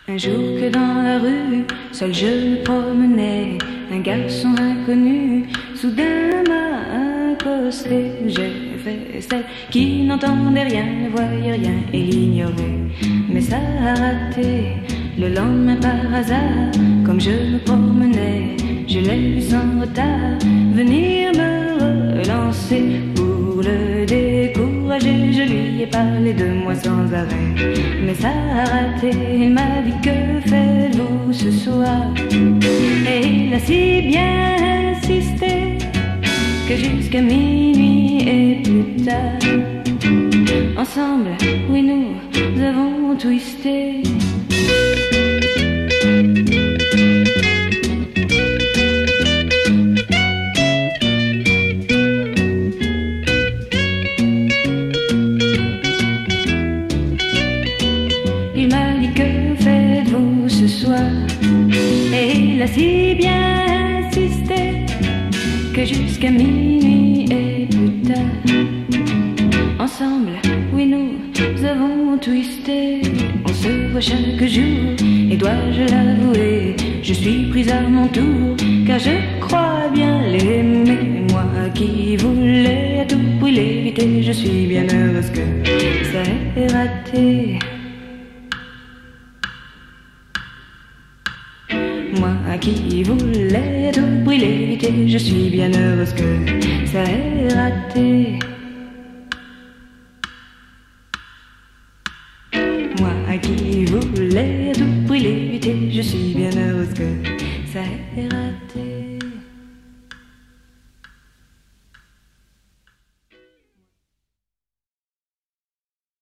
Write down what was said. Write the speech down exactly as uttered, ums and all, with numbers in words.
Un jour que dans la rue, seul je me promenais, un garçon inconnu soudain m'a accosté. J'ai fait celle qui n'entendait rien, ne voyait rien et l'ignorait. Mais ça a raté. Le lendemain par hasard, comme je me promenais, je l'ai vu sans retard venir me relancer. Pour le décourager, je lui ai parlé de moi sans arrêt. Mais ça a raté, il m'a dit que faites-vous ce soir. Et il a si bien insisté que jusqu'à minuit et plus tard, ensemble, oui nous avons twisté. Il m'a dit que faites-vous ce soir. Et il a si bien insisté que jusqu'à minuit et plus tard, ensemble, oui nous avons twisté. On se voit chaque jour et dois-je l'avouer, je suis prise à mon tour car je crois bien l'aimer. Moi qui voulais à tout prix l'éviter, je suis bien heureuse que ça ait raté. Moi qui voulais à tout prix l'éviter, je suis bien heureuse que ça ait raté. Moi qui voulais à tout prix l'éviter, je suis bien heureuse que ça ait raté.